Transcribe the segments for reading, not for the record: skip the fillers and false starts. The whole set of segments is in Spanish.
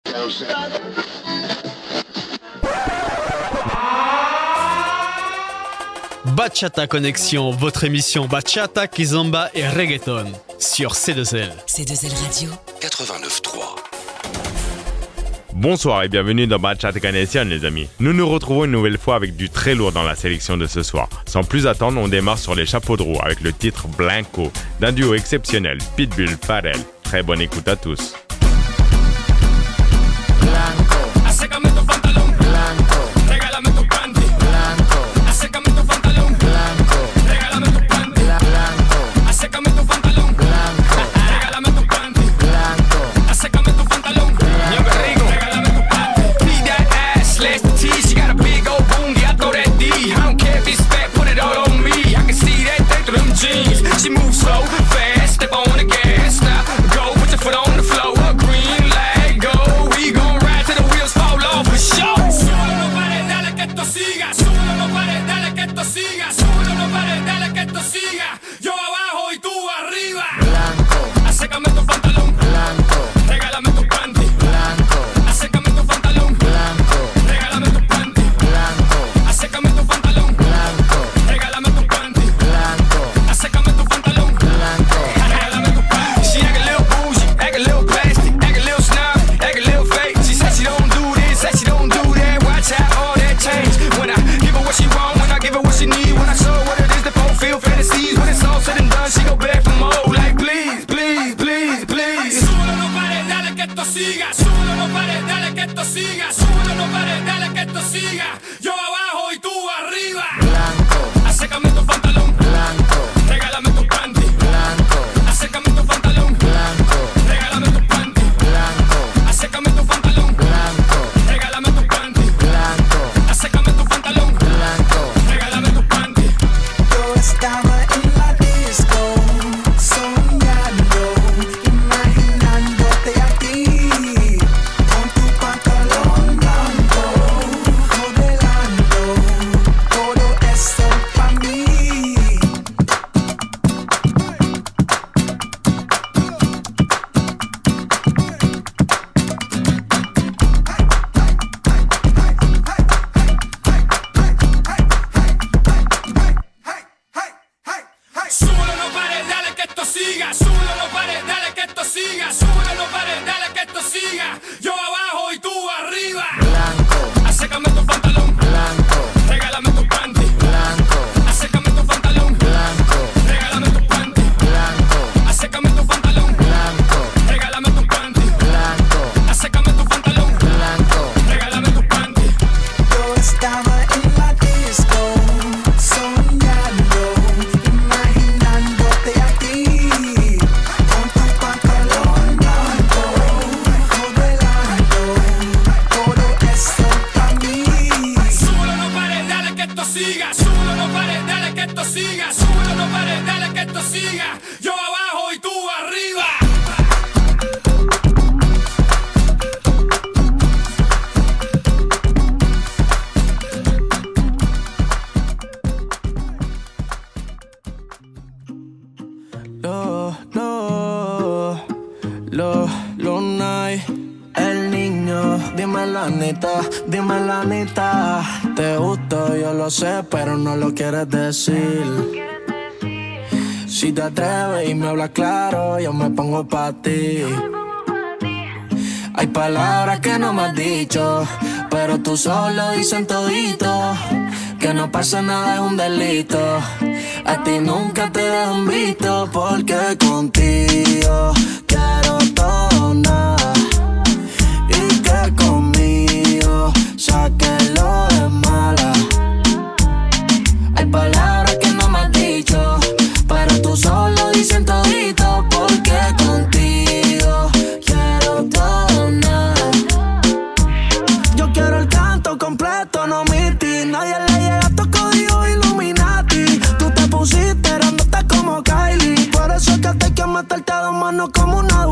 Bachata Connexion, votre émission Bachata, Kizomba et Reggaeton sur C2L. C2L Radio 89.3. Bonsoir et bienvenue dans Bachata Connexion les amis. Nous nous retrouvons une nouvelle fois avec du très lourd dans la sélection de ce soir. Sans plus attendre, on démarre sur les chapeaux de roue avec le titre Blanco d'un duo exceptionnel, Pitbull, Pharrell. Très bonne écoute à tous. She moves so fast, step on the gas, now go put your foot on the floor, a green light, go, we gon' ride till the wheels fall off for sure. Súbelo, no pares, dale que esto siga, súbelo, no pares, dale que esto siga, súbelo, no pares, dale que esto siga, yo abajo y tú arriba. Blanco, acércame tu pantalón, blanco, regálame tu panty, blanco, acércame tu pantalón, blanco, regálame tu panty, blanco, acércame tu pantalón, blanco, regálame tu panty, blanco, acércame tu pantalón, blanco, regálame tu panty. She act a little bougie, act a little plastic, act a little snob, act a little fake. She said she don't do this, said she don't do that. Watch how all that change. When I give her what she want, when I give her what she need, when I show her what it is to fulfill fantasies. When it's all said and done, she go back for more. Like please, please, please, please. Súbelo, no pares, dale que esto siga. Súbelo, no pares, dale que esto siga. Súbelo, no pares, dale que esto siga. Yo abajo y tú arriba. Blanco, acércame tu pantalón. Blanco, regálame tu panty. Blanco, acércame tu pantalón. Blanco, regálame tu panty. Blanco, acércame tu pantalón. Blanco, regálame tu panty. Blanco, acércame tu pantalón. Blanco, regálame tu panty. Yo estaba en la disco, soñando, imaginándote a ti, con tu pantalón blanco, modelando, todo eso pa' mí. Súbelo, no pares, dale que esto siga. Súbelo, no pares, dale que esto siga. Súbelo, no pares, dale que esto siga. Yo abajo y tú arriba. Blanco, acércame tu pantalón. Blanco, regálame tu panty. Blanco, acércame tu pantalón. Blanco, regálame tu panty. Blanco, acércame tu pantalón. Blanco, regálame tu panty. Blanco, acércame tu pantalón. Blanco, regálame tu panty. Yo estaba en la disco, soñando, imaginándote a ti, con tu pantalón blanco, modelando, todo eso pa' mí. Súbelo, no pares, dale que esto siga. Súbelo, no pares, dale que esto siga. Súbelo, no pares, dale que esto siga. Yo abajo y tú arriba. Lunay, el niño, dime la neta, te gusto, yo lo sé, pero no lo quieres decir. Si te atreves y me hablas claro, yo me pongo pa' ti. Hay palabras que no me has dicho, pero tú solo dicen todito. Que no pasa nada es un delito. A ti nunca te dejan visto, porque contigo quiero todo nada. Y que conmigo saque lo de mala. Hay palabras que no me has dicho, pero tú solo dicen todito. Porque contigo quiero todo nada. Yo quiero el canto completo, no miti. Nadie le llega a tu código Illuminati. Tú te pusiste, grandote como Kylie. Por eso es que te hay que meterte a dos manos como una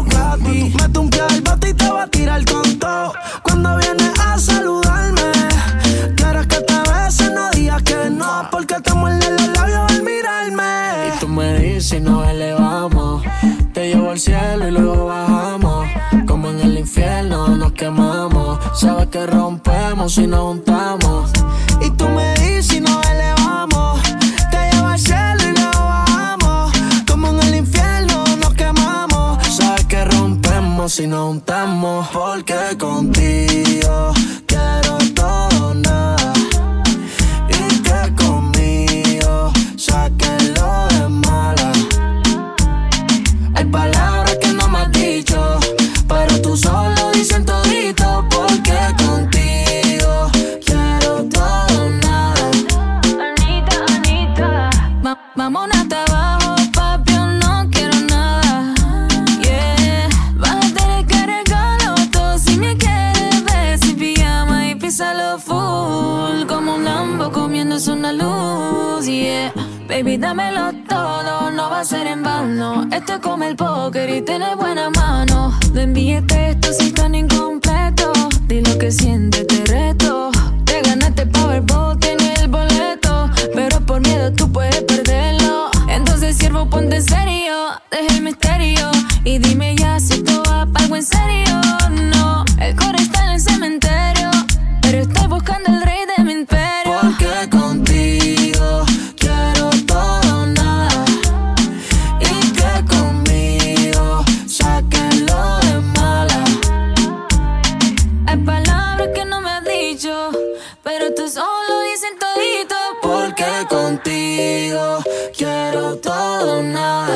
quemamos. Sabes que rompemos si nos juntamos. Y tú me dices si nos elevamos. Te llevo al cielo y lo bajamos. Como en el infierno nos quemamos. Sabes que rompemos si nos juntamos. Porque contigo quiero todo o nada. Y que conmigo saques lo de mala. Hay palabras que no me has dicho, pero tú solo dices todito. Porque contigo quiero todo o nada. Anita, Anita, vámonos hasta abajo, papi, yo no quiero nada. Yeah, vas a tener que arreglarlo todo si me quieres ver sin pijama y písalo full. Como un Lambo comiéndose una luz, yeah. Baby, dámelo todo, no va a ser en vano. Esto es como el póker y tiene buena mano. No envíes textos si están incompletos. Di lo que sientes, te reto. Te ganaste Powerball, tienes el boleto, pero por miedo tú puedes perderlo. Entonces, siervo, ponte en serio. Deja el misterio y dime ya si esto va pa' algo en serio. No, el core está en el cementerio, pero estoy buscando el rey de mi imperio. Porque contigo quiero todo o nada. Y que conmigo saques lo de mala. Hay palabras que no me has dicho, pero tú solo dices todito. Porque contigo quiero todo o nada.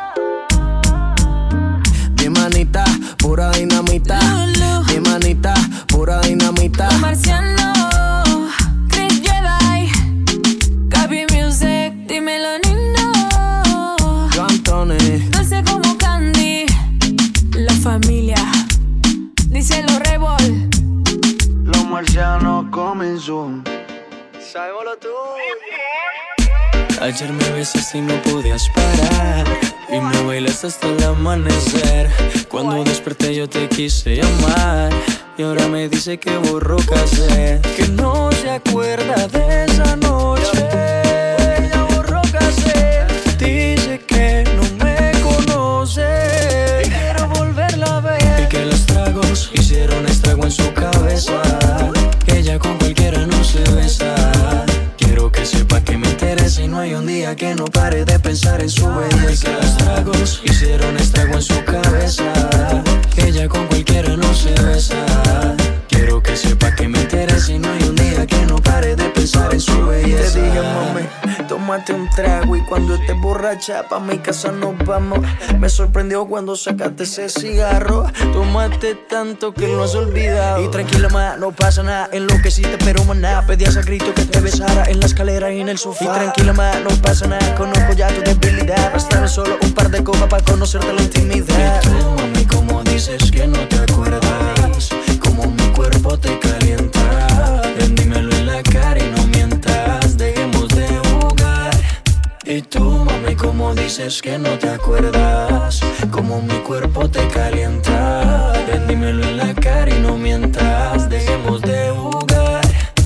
Mi manita, pura dinamita. Lulu. Mi manita, pura dinamita. Marciano, Chris Jedi, Gaby Music, dímelo lindo. Yo Anthony. Dulce como Candy, la familia, díselo Rebol. Los marcianos comenzó. Sabémoslo tú. Ayer me besaste y no podías parar, y me bailaste hasta el amanecer. Cuando desperté yo te quise llamar, y ahora me dice que borró cassette, que no se acuerda de esa noche. Ella borró cassette, dice que no me conoce y quiero volverla a ver. Y que los tragos hicieron estrago en su cabeza, que ella con cualquiera no se besa. Quiero que sepa que me interesa y no hay un día que no pare de pensar en su belleza. Que los tragos hicieron estrago en su cabeza, que ella con cualquiera no se besa. Quiero que sepa que me interesa y no hay un día que no pare de pensar en su belleza. Te dije, mami, tómate un trago y cuando estés borracha pa' mi casa nos vamos. Me sorprendió cuando sacaste ese cigarro. Tomaste tanto que lo has olvidado. Y tranquila, ma, no pasa nada. Enloqueciste, pero maná, pedías a grito que te besara en la escalera y en el sofá. Y tranquila, ma, no pasa nada. Conozco ya tu debilidad. Bastaron solo un par de copas para conocerte la intimidad. Y tú, mami, como dices que no te acuerdas, como mi cuerpo te calienta. Ven, dímelo en la cara y no mientas, dejemos de jugar. Y tú, mami, como dices que no te acuerdas, como mi cuerpo te calienta. Ven, dímelo en la cara y no mientas, dejemos de jugar.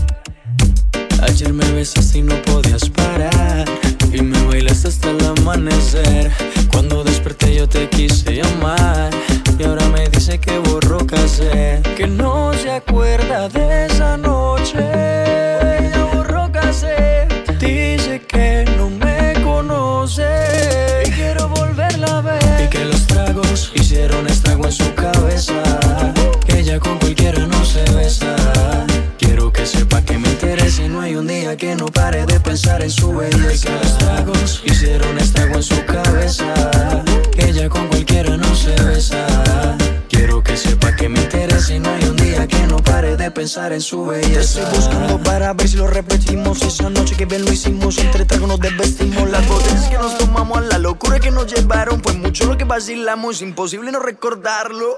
Ayer me besaste y no podías parar, y me bailaste hasta el amanecer. Cuando desperté yo te quise llamar, y ahora me dice que borró cassette, que no se acuerda de esa noche. Ella borró cassette, dice que no me conoce y quiero volverla a ver. Y que los tragos hicieron estrago en su cabeza, que ella con cualquiera no se besa. Quiero que sepa que me interesa y no hay un día que no pare de pensar en su belleza. Que los tragos hicieron estrago en su cabeza, que ella con cualquiera no se besa. Quiero que sepa que me interesa y no hay un día que no pare de pensar en su belleza. Te estoy buscando para ver si lo repetimos. Esa noche que bien lo hicimos, entre tragos nos desvestimos. Las botellas que nos tomamos, a la locura que nos llevaron, fue mucho lo que vacilamos, imposible no recordarlo.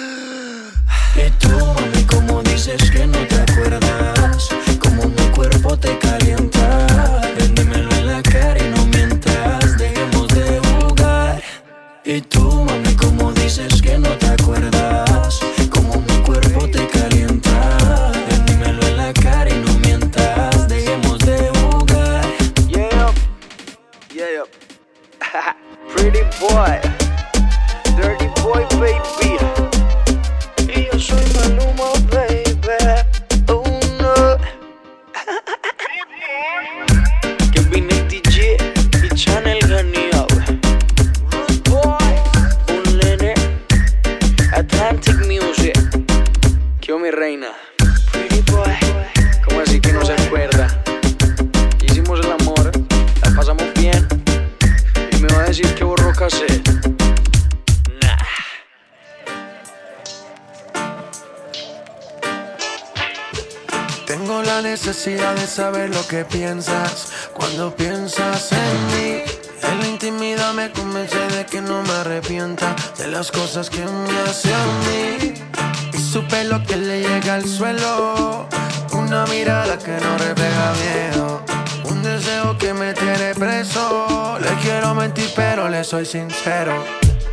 Y tú, mami, como dices que no te acuerdas, como mi cuerpo te calienta. Ven, dímelo en la cara y no mientas, dejemos de jugar. Y tú, mami, como dices que no te acuerdas, como mi cuerpo te calienta. Ven, dímelo en la cara y no mientas, dejemos de jugar. Yeah, yeah. Pretty boy, dirty boy, baby. Y yo soy Maluma. mi reina. Pretty boy. ¿Cómo así que no se acuerda? Hicimos el amor, la pasamos bien. Y me va a decir que borró cassette. Nah. Tengo la necesidad de saber lo que piensas cuando piensas en mí. En la intimidad me convence de que no me arrepienta de las cosas que me hace a mí. Y su pelo que le llega al suelo, una mirada que no refleja miedo, un deseo que me tiene preso. Le quiero mentir pero le soy sincero.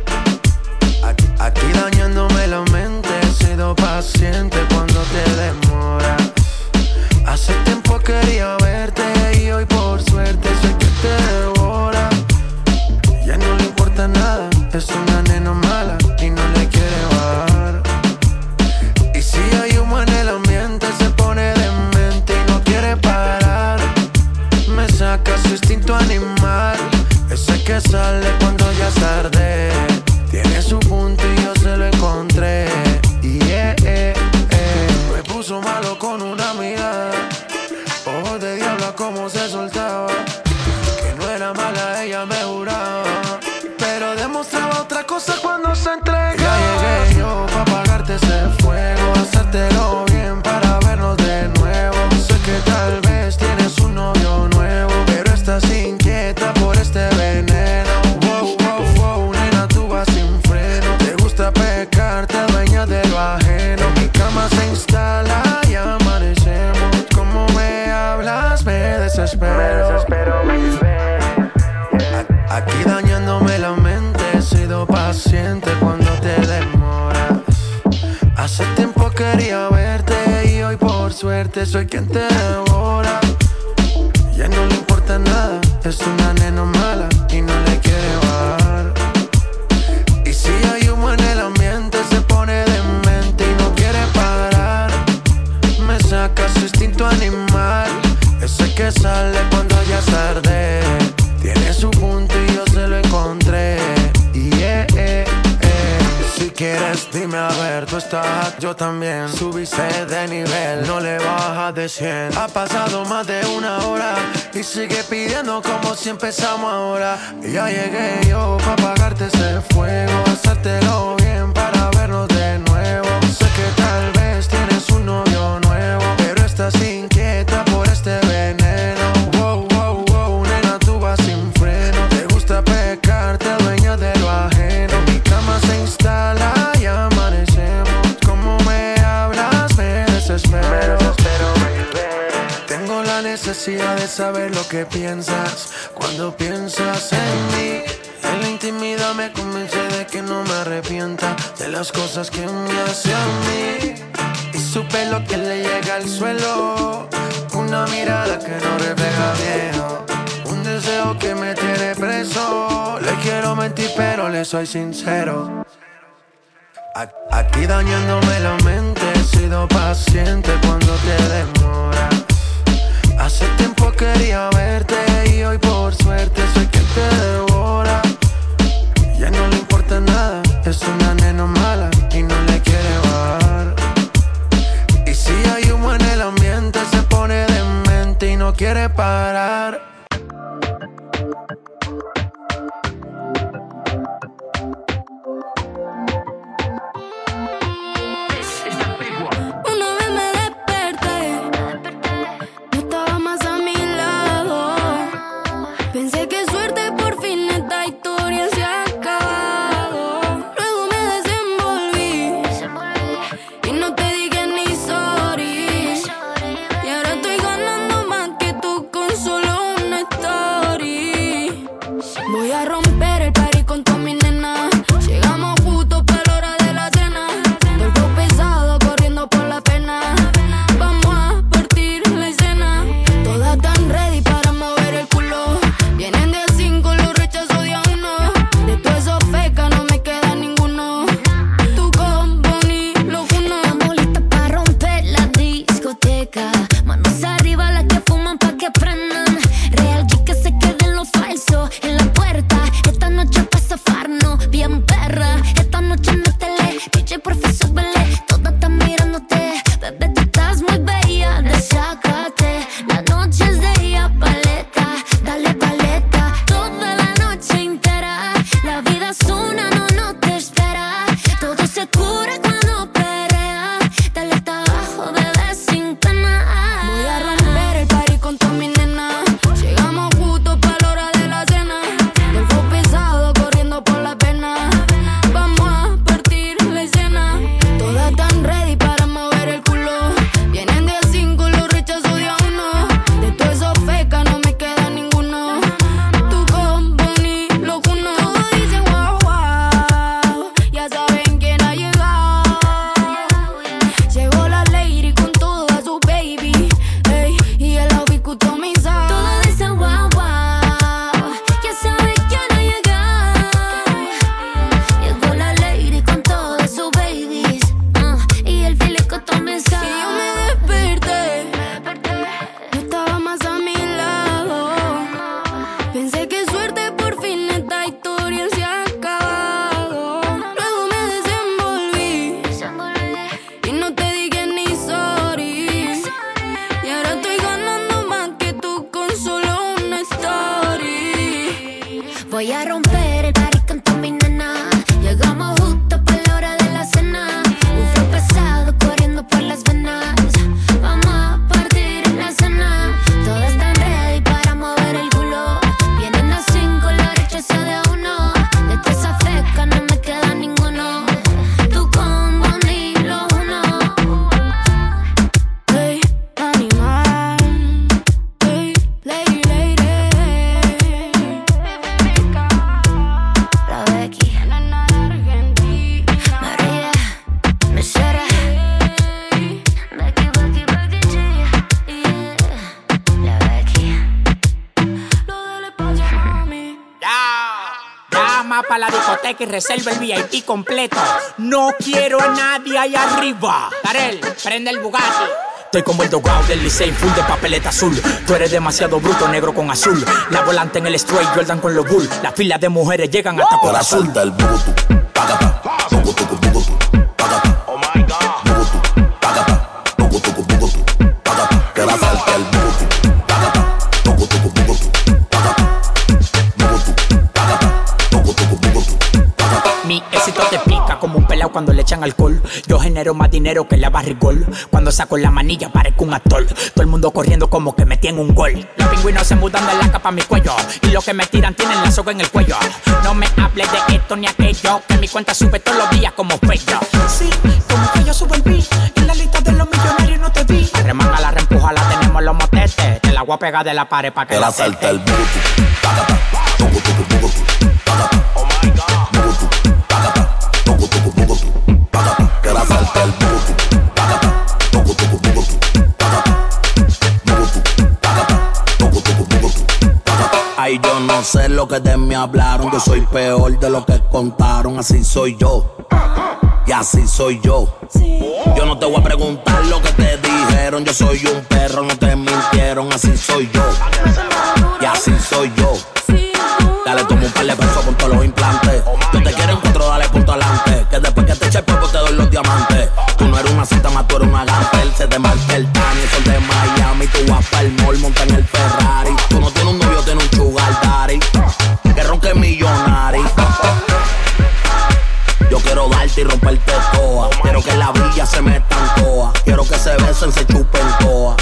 Aquí dañándome la mente, he sido paciente cuando te demoras. Hace tiempo quería verte y hoy por suerte sé que te devora. Ya no le importa nada, es una nena mala y no le quiere bajar. Y si hay humo en el ambiente se pone demente y no quiere parar. Me saca su instinto animal, ese que sale cuando ya es tarde. Tiene su punto y yo se lo encontré. Me puso malo con una amiga, ojos de diablo como se soltaba. Que no era mala, ella me juraba, pero demostraba otra cosa cuando se entrega. Ya llegué yo pa' apagarte ese fuego, hacértelo bien para vernos de nuevo. Sé que tal vez tienes un novio nuevo, pero estás inquieta por este veneno. Wow, wow, wow, nena, tú vas sin freno. Te gusta pecar, te adueñas de lo ajeno. Mi cama se instala y amanecemos. Como me hablas, me desespero, baby. Aquí dañándome la mente, he sido paciente cuando te demoras. Hace tiempo quería verte y hoy por suerte soy quien te devora. Ya no le importa nada, es una nena mala y no le quiere bajar. Y si hay humo en el ambiente se pone demente y no quiere parar. Me saca su instinto animal, ese que sale cuando ya es tarde. Tiene su punto y yo se lo encontré. Si quieres dime a ver, tú estás, yo también. Subiste de nivel, no le bajas de 100. Ha pasado más de una hora y sigue pidiendo como si empezamos ahora. Y ya llegué yo pa' apagarte ese fuego, hacértelo bien para vernos de nuevo. Sé que tal vez tienes un novio nuevo, pero estás inquieta por este veneno. Wow, wow, wow, nena, tú vas sin freno. Te gusta pecar, te adueñas de lo ajeno. Mi cama se instala y amanecemos. Como me hablas, me desespero, baby. Tengo la necesidad de saber lo que piensas cuando piensas en mí. En la intimidad me convence de que no me arrepienta de las cosas que me hace a mí. Y su pelo que le llega al suelo, una mirada que no refleja miedo, un deseo que me tiene preso. Le quiero mentir pero le soy sincero. Aquí dañándome la mente, he sido paciente cuando te demoras. Hace tiempo quería verte y hoy por suerte soy quien te devora. Ya no le importa nada, es una nena mala y no le quiere bajar. Y si hay humo en el ambiente se pone demente y no quiere parar. Una vez me desperté, no estaba más a mi lado. Pensé que suerte, por fin esta historia se ha acabado. Luego me desenvolví y no te dije ni sorry. Y ahora estoy ganando más que tú con solo una story. discoteca y reserva el VIP completo. No quiero a nadie ahí arriba. Darel, prende el Bugatti. Estoy como el dogao del Licey, full de papeleta azul. Tú eres demasiado bruto, negro con azul. La volante en el straight, Jordan con los bull. Las filas de mujeres llegan hasta por azul. Salta el bugutu, pagata, bugutu, bugutu, pagata. Oh my God. Bugutu, pagata, bugutu, bugutu, pagata. Que la salta el bugutu, pagata, bugutu, bugutu, pagata. Bugutu, pagata, bugutu, bugutu, pagata. Mi éxito te pica como un pelao cuando le echan alcohol. Yo genero más dinero que la barrigol. Cuando saco la manilla parezco un actor. Todo el mundo corriendo como que metí en un gol. Los pingüinos se mudan de la capa a mi cuello. Y los que me tiran tienen la soga en el cuello. No me hables de esto ni aquello, que mi cuenta sube todos los días como fello. Sí, como que yo subo el beat. En la lista de los millonarios no te vi. Arremanga la reempujala, tenemos los motetes. Te la voy a pegar de la pared pa' que la salta el bugutu, pagata, bugutu, bugutu, pagata. Oh my God. Bugutu, pagata, bugutu, bugutu, pagata. Que la salta el bugutu, pagata, bugutu, bugutu, pagata. Bugutu, pagata, bugutu, bugutu, pagata. Ay, yo no sé lo que de mí hablaron. Yo soy peor de lo que contaron. Así soy yo, y así soy yo. Yo no te voy a preguntar lo que te dijeron. Yo soy un perro, no te mintieron. Así soy yo, y así soy yo. Dale, toma un par de pesos con todos los implantes. Yo te quiero en 4, dale punto adelante. Que después que te eche el polvo te doy los diamantes. Tú no eres una cinta más, tú eres una gantel. Se te marca el Tani, sol de Miami. Tú vas pa'l mall, monta en el Ferrari. Tú no tienes un novio, tienes un sugar daddy. Que ronque millonario. Yo quiero darte y romperte toa. Quiero que la villa se meta en toa. Quiero que se besen, se chupen toa.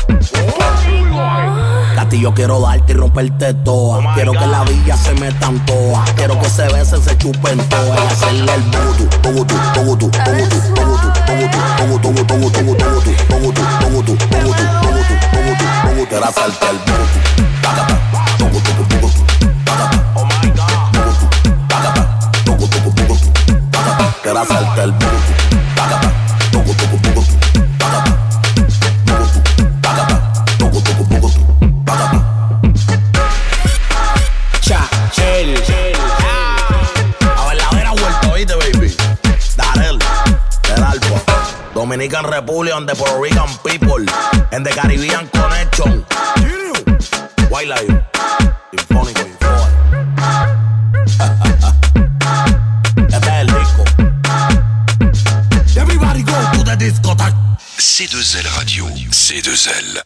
Cati, yo quiero darte y romperte toa. Quiero que la villa se meta en toa. Quiero que se besen, se chupen toa. Y hacerle el bugutu, bugutu, bugutu, bugutu, bugutu, bugutu, bugutu, bugutu, bugutu, bugutu, bugutu, bugutu, bugutu, bugutu, bugutu. Que la salta el bugutu, pagata, bugutu, bugutu, pagata. Oh my God. Bugutu, pagata, bugutu, bugutu, pagata. Que la salta el bugutu, pagata, bugutu, bugutu, pagata. Bugutu, pagata, bugutu, bugutu, pagata. Chachel. A ver, la vera vuelta, ¿oíste, baby? Darel, del Alfa, Dominican Republic and the Puerto Rican people, and the Caribbean Connection. Wildlife, Sinfónico, Info. Este es el disco. Everybody go to the discotheque. C2L Radio, C2L.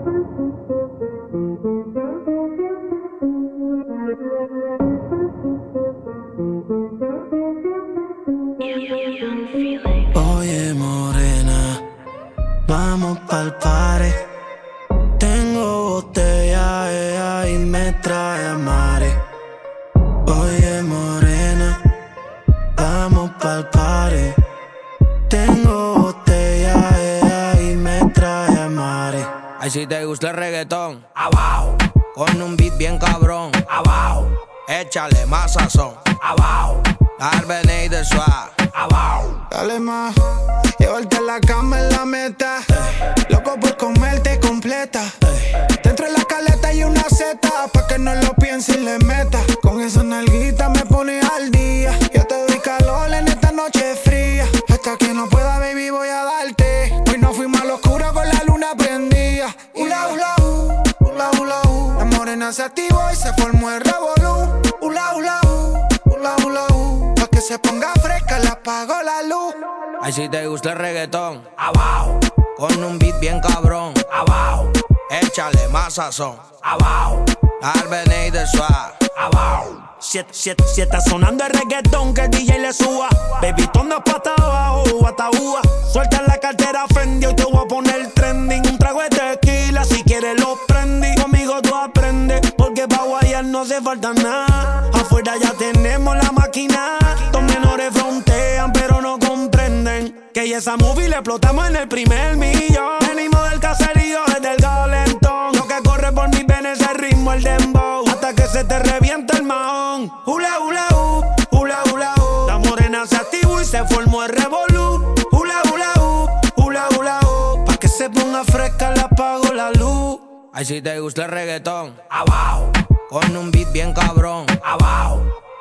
Oye, morena, vamos pa'l party. Tengo botella, ella y me trae a mare. Oye, morena, vamos pa'l party. Tengo botella, ella y me trae a mare. Ay, si te gusta el reggaetón, abajo, con un beat bien cabrón, abajo, échale más sazón, abajo, Arbeneid del suave, abajo. Dale más, llevarte a la cama en la meta. Loco por comerte completa. Dentro de la caleta hay una seta, pa' que no lo piense y le meta. Con esa nalguita me pone al día. Yo te doy calor en esta noche fría. Hasta que no pueda, baby, voy a darte. Hoy nos fuimos al oscuro con la luna prendida. Ula, ula, ula, ula, la morena se activó y se formó el revolú. Ula, ula, ula, ula, pa' que se ponga fresca, le apago la luz. Ay, si te gusta el reggaetón, abajo, con un beat bien cabrón, abajo, échale más sazón, abajo, Arbeneid del suave, abajo. Si está sonando el reggaetón, que el DJ le suba. Baby, tonda pata abajo, ataúa. Suelta la cartera Fendi, hoy te voy a poner trending. Un trago de tequila, si quieres lo prendí. Conmigo tú aprendes, porque pa' guayar no hace falta nada. Afuera ya tenemos la máquina. Los menores frontean, pero no comprenden que ya esa movie le explotamos en el primer millón. Venimos del caserío desde el calentón. Lo que corre por mis venas es el ritmo, el dembow. Hasta que se te revienta el mahón. Hula, hula, hula, hula, la morena se activó y se formó el revolú. Hula, hula, hula, hula, pa' que se ponga fresca le apago la luz. Ay, si te gusta el reggaetón, abajo, con un beat bien cabrón, abajo,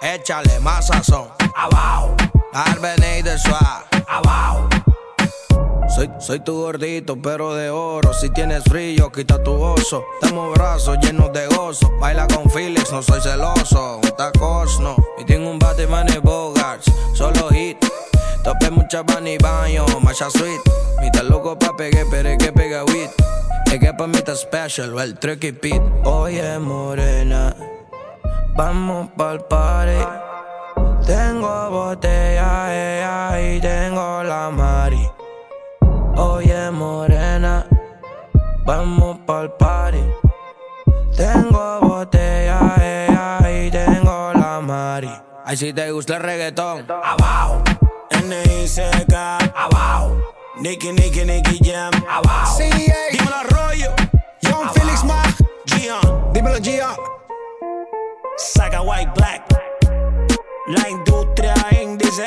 échale más sazón. Abajo, Arbeneid de Suá. Abajo. Soy tu gordito, pero de oro. Si tienes frío, quita tu oso. Tengo brazos llenos de gozo. Baila con Felix, no soy celoso. Un tacos, no. Y tengo un Batman y Bogarts. Solo hit. Topé mucha van y baño, macha sweet. Mi está loco pa' pegue, pero que pega weed. Es que pa' mí está special, el tricky pit. Oye, morena, vamos pa'l party. Tengo botella, y tengo la mari. Oye, morena, vamos pa'l party. Tengo botella, y tengo la mari. Ay, si te gusta el reggaetón, abajo. N.I.C.K. Abajo. Nicky Jam. Abajo. C.A. Dímelo Arroyo. Young Felix Mag. Gian. Dímelo Gia. Saga White Black. La industria índice.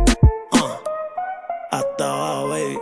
Hasta abajo, baby.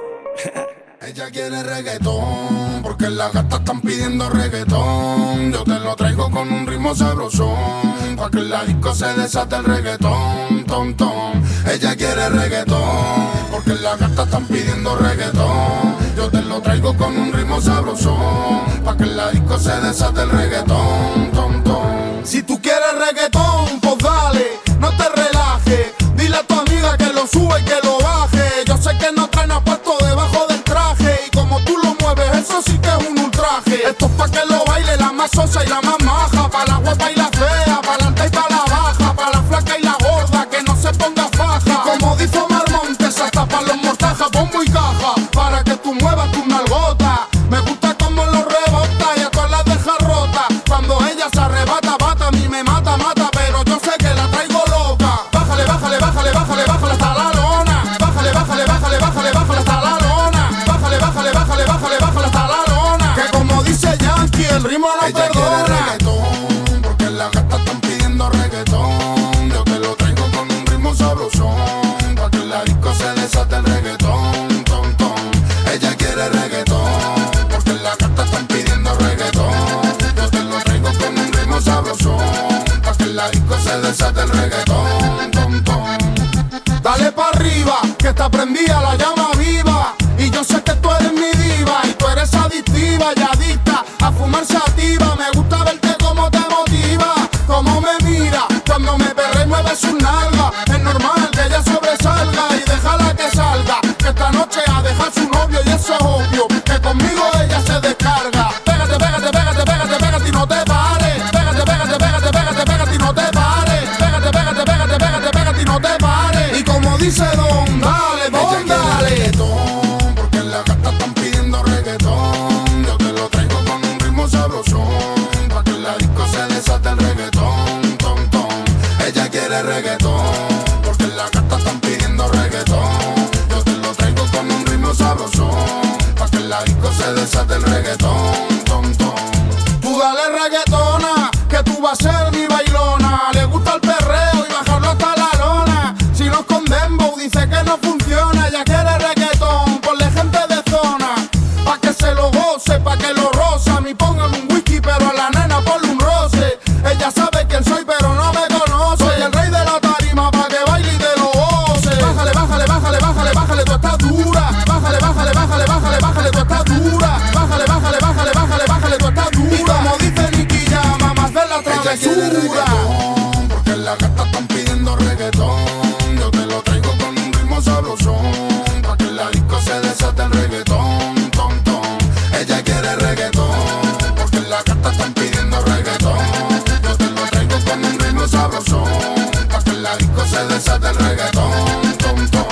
Ella quiere reggaetón, porque las gatas están pidiendo reggaetón. Yo te lo traigo con un ritmo sabrosón, pa' que en la disco se desate el reggaetón, ton, ton. Ella quiere reggaetón, porque las gatas están pidiendo reggaetón. Yo te lo traigo con un ritmo sabrosón, pa' que en la disco se desate el reggaetón, ton, ton. Si tú quieres reggaetón, pues dale, no te relajes. Dile a tu amiga que lo sube y que lo baje. Yo sé que no traen apuesto debajo del traje, y como tú lo mueves, eso sí que es un ultraje. Esto es pa' que lo baile la más sosa y la más maja, pa' la guapa y la fea, pa' la alta y pa' la baja, pa' la flaca y la gorda, que no se ponga faja. Y como dice Omar Montes, hasta pa' los mortajas, bombo y caja, para que tú muevas tu nalgota. Me gusta como lo rebota y a todas las deja rota. Cuando ella se arrebata, bata, a mí me mata, pero yo sé que la traigo loca. Bájale, bájale, bájale, bájale, bájale hasta la lona. Bájale, bájale, bájale, bájale, bájale hasta la lona. Bájale, bájale, bájale, bájale, bájale hasta la lona. Que como dice Yankee, el ritmo no Ella perdona. quiere reggaetón, porque las gatas están pidiendo reggaetón. Yo te lo traigo con un ritmo sabrosón, pa' que en la disco se desate el reggaetón, ton, ton. Ella quiere reggaetón, porque las gatas están pidiendo reggaetón. Yo te lo traigo con un ritmo sabrosón, pa' que en la disco se desate el reggaetón, ton, ton. Dale pa' arriba, que está prendida la llama viva. Y yo sé que tú eres mi diva, y tú eres adictiva y adicta a fumar sativa. Me gusta verte cómo te motiva, cómo me mira cuando me perre y mueve sus nalgas. Es normal que ella sobresalga y déjala que salga, que esta noche a dejar su novio y eso es obvio, que conmigo ella se descarga. Pégate, pégate, pégate, pégate, pégate y no te pares. Pégate, pégate, pégate, pégate, pégate y no te pares. Pégate, pégate, pégate, pégate, pégate y no te pares. Y como dice Don, dale, Don, dale. Porque las gatas están pidiendo reggaetón. Yo te lo traigo con un ritmo sabrosón, pa' que en la disco se desate el reggaetón, ton, ton. Ella quiere reggaetón, porque las gatas están pidiendo reggaetón. Yo te lo traigo con un ritmo sabrosón, pa' que en la disco se desate el reggaetón, ton, ton. Tú dale reggaetona, que tú vas a ser mi bailona. Le gusta el perreo y bajarlo hasta la lona. Si no con dembow dice que no funciona. Ella quiere reggaetón, ponle gente de zona, pa' que se lo goce, pa' que lo roce. A mí póngame un whisky, pero a la nena ponle un roce. Ella sabe quién soy, pero no me conoce. Soy el rey de la tarima, pa' que baile y te lo goce. Bájale, bájale, bájale, bájale, bájale, tú estás dura. Bájale, bájale, bájale, bájale, bájale, tú estás dura. Bájale, bájale, bájale, bájale, bájale, tú estás dura. Y como dice Nicky Jam, mamá, de la travesura. Porque las gatas están pidiendo reggaetón. Yo te lo traigo con un ritmo sabrosón, pa' que en la disco se desate el reggaetón, ton, ton. Ella quiere reggaetón, porque las gatas están pidiendo reggaetón. Yo te lo traigo con un ritmo sabrosón, pa' que en la disco se desate el reggaetón, ton, ton.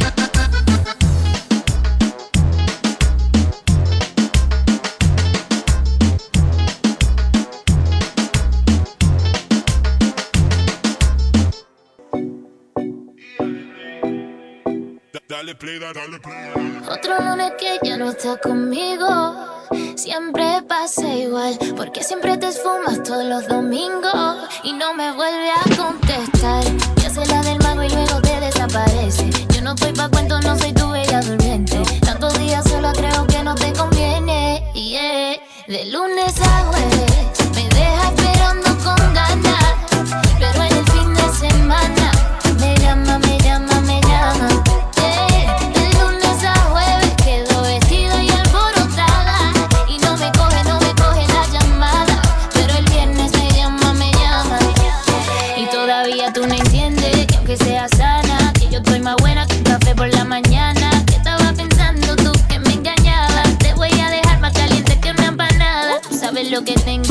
Dale play, dale play. Otro lunes que ya no está conmigo. Siempre pasa igual, porque siempre te esfumas todos los domingos y no me vuelve a contestar. Y hace la del mago y luego te desaparece. Yo no estoy pa' cuentos, no soy tu bella durmiente. Tantos días sola creo que no te conviene. Yeah. De lunes a jueves me deja esperando con ganas, pero en el fin de semana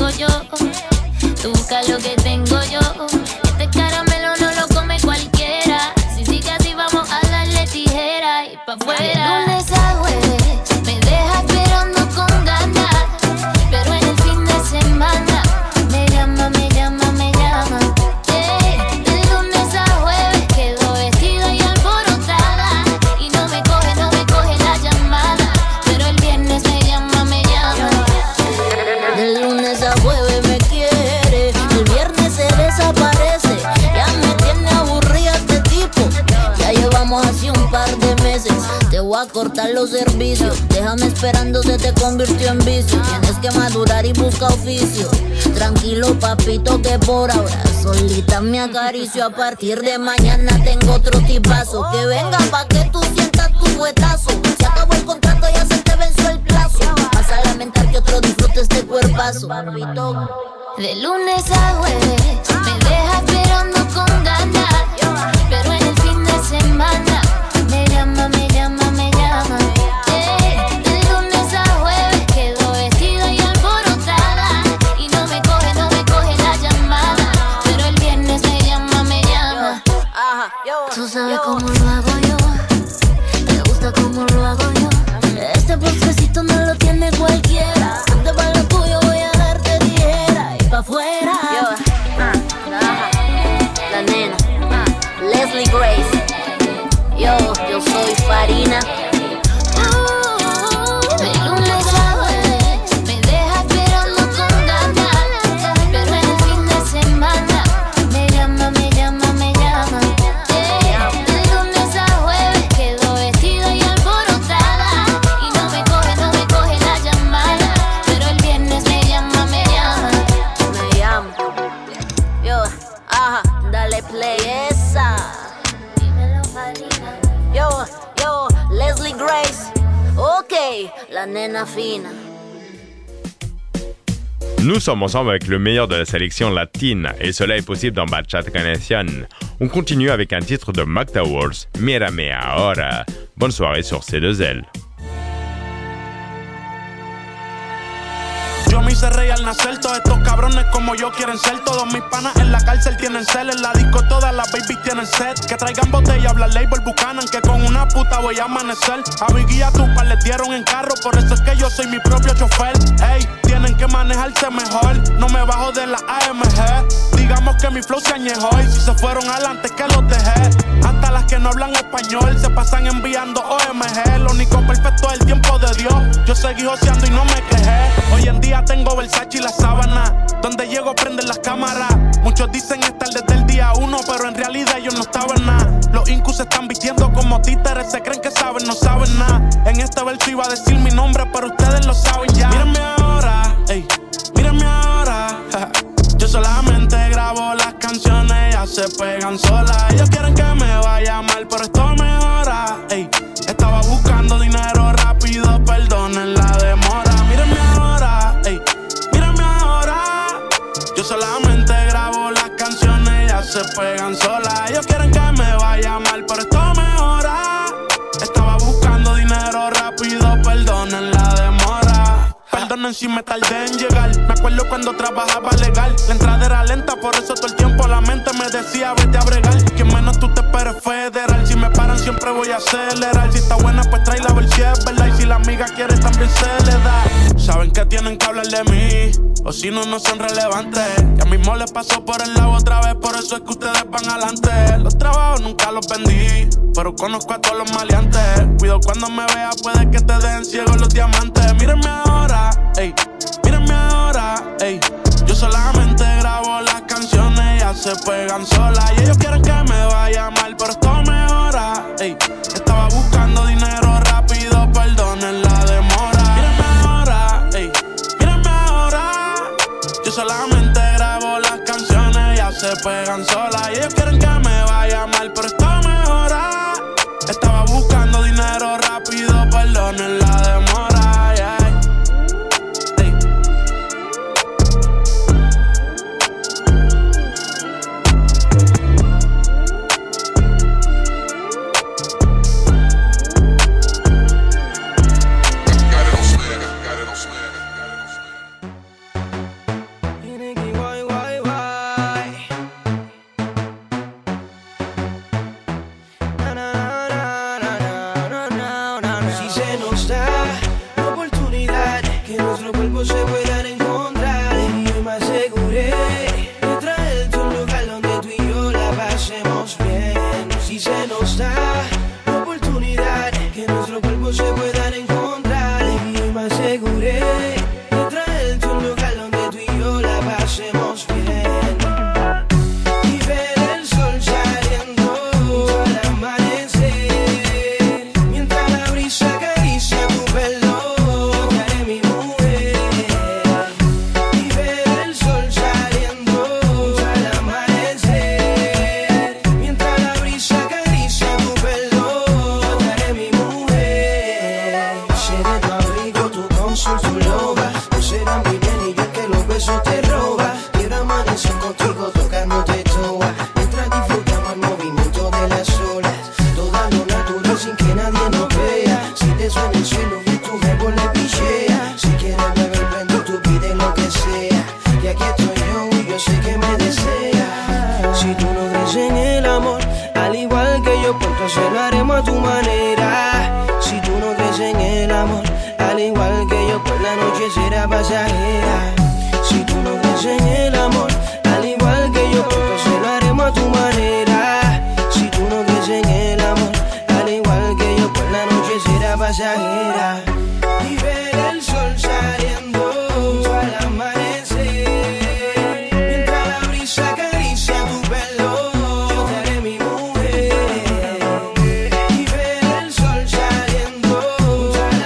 tengo yo. Tú busca lo que tengo yo. Este caramelo no lo come cualquiera. Si sigue así vamos a darle tijera y pa' afuera. De lunes a jueves me deja esperando con ganas, pero en el fin de semana me llama, me llama, me llama. De lunes a jueves quedo vestida y alborotada y no me coge la llamada, pero el viernes me llama, me llama. De lunes a jueves me quiere, el viernes se desaparece. Ya me tiene aburrida este tipo, ya llevamos así un par de meses. Te voy a cortar los servicios, déjame esperando, se te convirtió en vicio. Tienes que madurar y busca oficio. Tranquilo papito que por ahora solita me acaricio. A partir de mañana tengo otro tipazo que venga pa' que tú sientas tu fuetazo. Se acabó el contrato, ya se te venció el plazo. Vas a lamentar que otro disfrute este cuerpazo. Papito, de lunes a jueves me deja esperando con ganas, pero en el fin de semana me llama, me llama, me llama. De lunes a jueves quedo vestida y alborotada y no me coge la llamada, pero el viernes me llama, me llama. Tú sabes cómo lo hago yo, te gusta cómo lo hago yo. Este postrecito no lo tiene cualquiera. Antes para lo tuyo voy a darte tijera y pa' afuera. La nena, Leslie Grace. Yo soy Farina. De lunes a jueves me deja esperando con ganas, pero en el fin de semana me llama, me llama, me llama. De lunes a jueves quedo vestida y alborotada y no me coge la llamada, pero el viernes me llama, me llama. Me llama. Dale play esa. Yo, Leslie Grace. Ok, la nena fina. Nous sommes ensemble avec le meilleur de la sélection latine et cela est possible dans Bachata Canesian. On continue avec un titre de Mac Towers, Mírame Ahora. Bonne soirée sur C2L. Yo me hice rey al nacer, todos estos cabrones como yo quieren ser. Todos mis panas en la cárcel tienen cel, en la disco todas las babies tienen set. Que traigan botella, habla label Buchanan, que con una puta voy a amanecer. A Biggie y a Tupac les dieron en carro, por eso es que yo soy mi propio chofer. Ey, tienen que manejarse mejor, no me bajo de la AMG. Digamos que mi flow se añejó y si se fueron adelante que los dejé. Hasta las que no hablan español se pasan enviando OMG. Lo único perfecto es el tiempo de Dios, yo seguí joseando y no me quejé. Hoy en día tengo Versace y la sábana, donde llego prenden las cámaras. Muchos dicen estar desde el día 1, pero en realidad ellos no estaban nada. Los incus se están vistiendo como títeres, se creen que saben, no saben nada. En este verso iba a decir mi nombre, pero ustedes lo saben ya. Mírenme ahora, ey, mírenme ahora. Yo solamente grabo las canciones, ya se pegan solas. Ellos quieren que me vaya mal, pero esto mejora, ey. Estaba buscando dinero rápido, perdonen la demora. Mírenme ahora, ey, mírenme ahora. Yo solamente grabo las canciones, ya se pegan solas. Ellos quieren que me vaya mal, pero esto mejora. Estaba buscando dinero rápido, perdonen la demora. Perdonen si me tardé en llegar. Me acuerdo cuando trabajaba legal. La entrada era lenta, por eso todo el tiempo la mente me decía vete a bregar. Que menos tú te esperes federal. Si me paran siempre voy a acelerar. Si está buena pues tráela a ver si es verdad. Y si la amiga quiere también se le da. Saben que tienen que hablar de mí, o si no, no son relevantes. Ya mismo les pasó por el lado otra vez, por eso es que ustedes van adelante. Los trabajos nunca los vendí, pero conozco a todos los maleantes. Cuido cuando me veas, puede que te dejen ciegos los diamantes. Mírenme ahora, ey, mírenme ahora, ey. Yo solamente grabo las canciones, ya se pegan solas. Y ellos quieren que me vaya mal, pero esto mejora, ey. Estaba buscando dinero rápido, perdonen la demora. Mírenme ahora, ey, mírenme ahora. Yo solamente grabo las canciones, ya se pegan solas. Y ellos quieren que me vaya mal, pero esto mejora. Estaba buscando dinero rápido, perdonen la demora, yeah. que nuestros cuerpos se puedan encontrar. Y hoy me aseguré de traerte a un lugar donde tú y yo la pasemos bien. Si se nos da la oportunidad que nuestros cuerpos se puedan encontrar. Y hoy me aseguré de traerte a un lugar donde tú y yo la pasemos bien. Y ver el sol saliendo al amanecer, mientras la brisa acaricia tu pelo, te haré mi mujer. Y ver el sol saliendo al amanecer, mientras la brisa acaricia tu pelo, te haré mi mujer. Seré tu abrigo, tu cónsul, tu loba. Tú serás mi bien y yo el que los besos te roba. Quiero amanecer contigo tocándote toa, mientras disfrutamos el movimiento de las olas. Todo lo natural sin que nadie nos vea. Si te suena el cielo y tu jevo le pichea. Si quieres beber prendo, tú pides lo que sea. Y aquí estoy yo y yo sé que me desea. Si tú no crees en el amor, al igual que yo, pues entonces lo haremos a tu manera. Si tú no crees en el amor, al igual que yo, pues la noche será pasajera. Si tú no crees en el amor, al igual que yo, pues entonces lo haremos a tu manera. Si tú no crees en el amor, al igual que yo, pues la noche será pasajera. Y ver el sol saliendo al amanecer, mientras la brisa acaricia tu pelo, yo te haré mi mujer. Y ver el sol saliendo al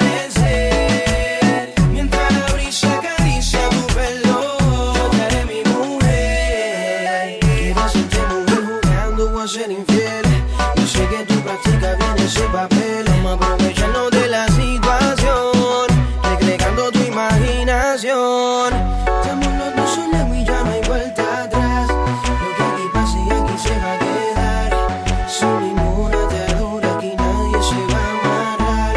amanecer, mientras la brisa acaricia tu pelo, yo te haré mi mujer. Quiero hacerte mujer jugando o a ser infiel. Yo sé que tú practicas bien ese papel. Vamos a aprovecharnos de la situación, recreando tu imaginación. Estamos los dos solos y ya no hay vuelta atrás. Lo que aquí pase y aquí se va a quedar. Sin ninguna atadura aquí nadie se va a amarrar.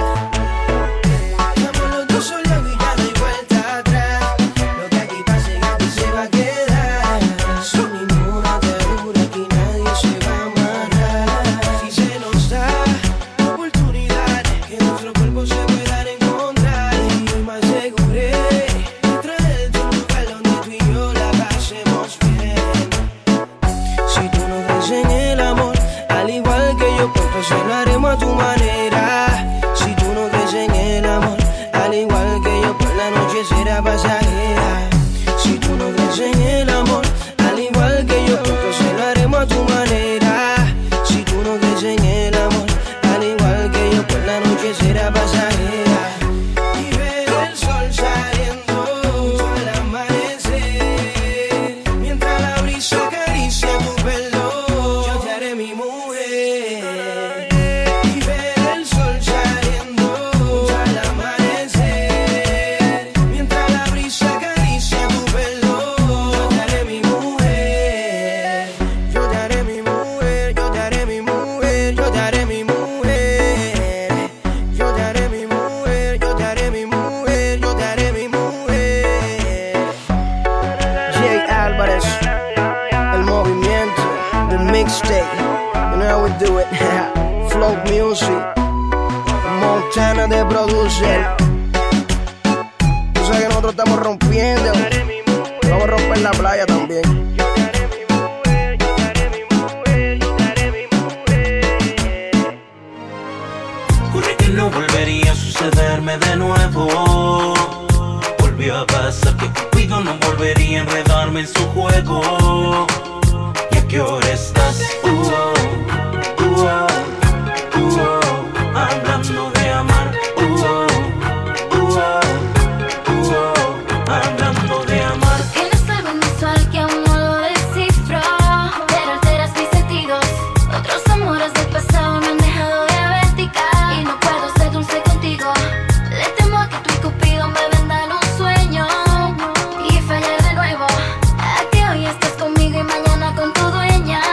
Estamos los dos solos y ya no hay vuelta atrás. Lo que aquí pase y aquí se va a quedar. Sin ninguna atadura aquí nadie se va a amarrar. Si se nos da la oportunidad que nuestros cuerpos se puedan encontrar. Y hoy me aseguré de traerte a un lugar donde tú y yo la pasemos bien. Si tú no crees en el amor, al igual que yo, pues entonces lo haremos a tu manera. Si tú no crees en el amor, al igual que yo, pues la noche será pasajera. Si tú no crees en el amor, al igual que yo, pues entonces lo haremos a tu manera. Si tú no crees en el amor, al igual que yo, pues la noche será pasajera. Y ver el sol saliendo al amanecer, mientras la brisa acaricia tu pelo, yo te haré mi mujer. Y ver el sol saliendo al amanecer, mientras la brisa acaricia tu pelo, yo te haré mi mujer. Yo te haré mi mujer, yo te haré mi mujer, yo te haré mi mujer. Yo te haré mi mujer, yo te haré mi mujer, yo te haré mi mujer. Jay Álvarez, el movimiento, the mixtape, you know how we do it. Flow Music, Montana de producer. Tú sabes que nosotros estamos rompiendo, vamos a romper la playa también. Juré que no volvería a sucederme de nuevo. Volvió a pasar que Cupido no volvería a enredarme en su juego. ¿Y a qué hora estás? Hablando de amar. Hablando de amar. Tienes algo inusual que aún no lo descifro, pero alteras mis sentidos. Otros amores del pasado me han dejado diabética y no puedo ser dulce contigo. Le temo a que tú y Cupido me vendan un sueño y fallar de nuevo. A que hoy estás conmigo y mañana con tu dueña.